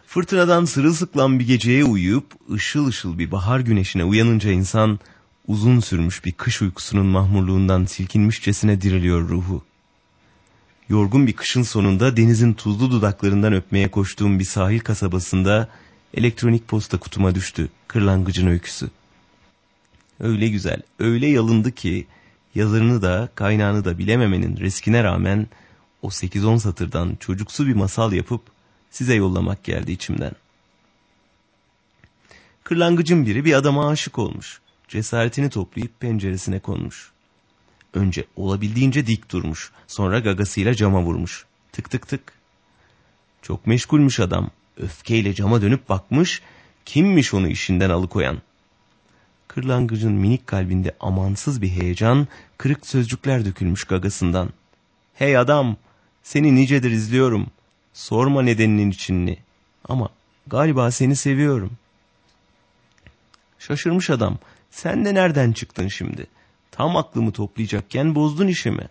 Fırtınadan sırılsıklam bir geceye uyuyup ışıl ışıl bir bahar güneşine uyanınca insan uzun sürmüş bir kış uykusunun mahmurluğundan silkinmişçesine diriliyor ruhu. Yorgun bir kışın sonunda denizin tuzlu dudaklarından öpmeye koştuğum bir sahil kasabasında elektronik posta kutuma düştü Kırlangıcın öyküsü. Öyle güzel, öyle yalındı ki yazarını da kaynağını da bilememenin riskine rağmen o 8-10 satırdan çocuksu bir masal yapıp size yollamak geldi içimden. Kırlangıcın biri bir adama aşık olmuş. Cesaretini toplayıp penceresine konmuş. Önce olabildiğince dik durmuş. Sonra gagasıyla cama vurmuş. Tık tık tık. Çok meşgulmüş adam. Öfkeyle cama dönüp bakmış. Kimmiş onu işinden alıkoyan? Kırlangıcın minik kalbinde amansız bir heyecan, kırık sözcükler dökülmüş gagasından. Hey adam, seni nicedir izliyorum. Sorma nedeninin içini. Ama galiba seni seviyorum. Şaşırmış adam. Sen de nereden çıktın şimdi? Tam aklımı toplayacakken bozdun işimi.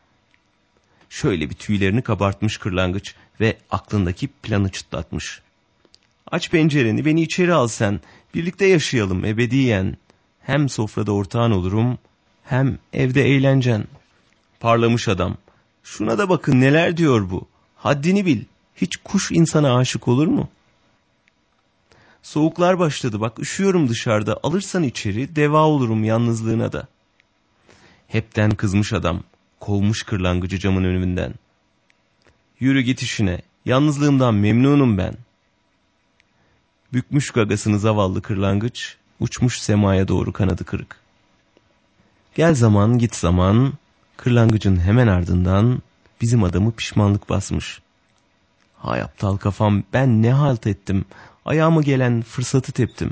Şöyle bir tüylerini kabartmış kırlangıç ve aklındaki planı çıtlatmış. Aç pencereni, beni içeri al sen. Birlikte yaşayalım ebediyen. Hem sofrada ortağın olurum, hem evde eğlencen. Parlamış adam. Şuna da bakın neler diyor bu. Haddini bil. Hiç kuş insana aşık olur mu? Soğuklar başladı bak, üşüyorum dışarıda. Alırsan içeri deva olurum yalnızlığına da. Hepten kızmış adam. Kovmuş kırlangıcı camın önünden. Yürü git işine. Yalnızlığımdan memnunum ben. Bükmüş gagasını zavallı kırlangıç. Uçmuş semaya doğru kanadı kırık. Gel zaman git zaman. Kırlangıcın hemen ardından bizim adamı pişmanlık basmış. Hay aptal kafam, ben ne halt ettim. Ayağıma gelen fırsatı teptim.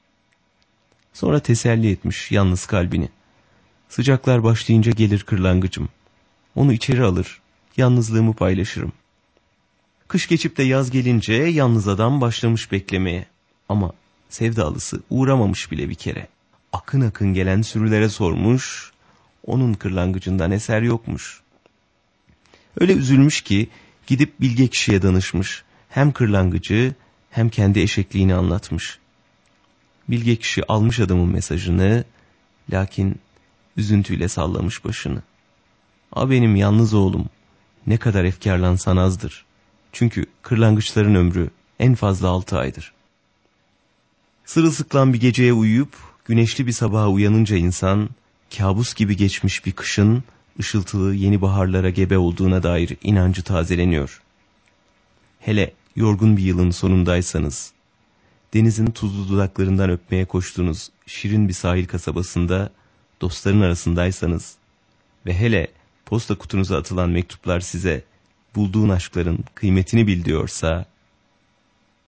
Sonra teselli etmiş yalnız kalbini. Sıcaklar başlayınca gelir kırlangıcım. Onu içeri alır, yalnızlığımı paylaşırım. Kış geçip de yaz gelince yalnız adam başlamış beklemeye. Ama sevdalısı uğramamış bile bir kere. Akın akın gelen sürülere sormuş, onun kırlangıcından eser yokmuş. Öyle üzülmüş ki gidip bilge kişiye danışmış. Hem kırlangıcı hem kendi eşekliğini anlatmış. Bilge kişi almış adamın mesajını, lakin üzüntüyle sallamış başını. A benim yalnız oğlum, ne kadar efkarlansan azdır. Çünkü kırlangıçların ömrü en fazla 6 aydır. Sırılsıklam bir geceye uyuyup güneşli bir sabaha uyanınca insan, kabus gibi geçmiş bir kışın ışıltılı yeni baharlara gebe olduğuna dair inancı tazeleniyor. Hele yorgun bir yılın sonundaysanız, denizin tuzlu dudaklarından öpmeye koştuğunuz şirin bir sahil kasabasında dostların arasındaysanız ve hele posta kutunuza atılan mektuplar size bulduğun aşkların kıymetini bil diyorsa,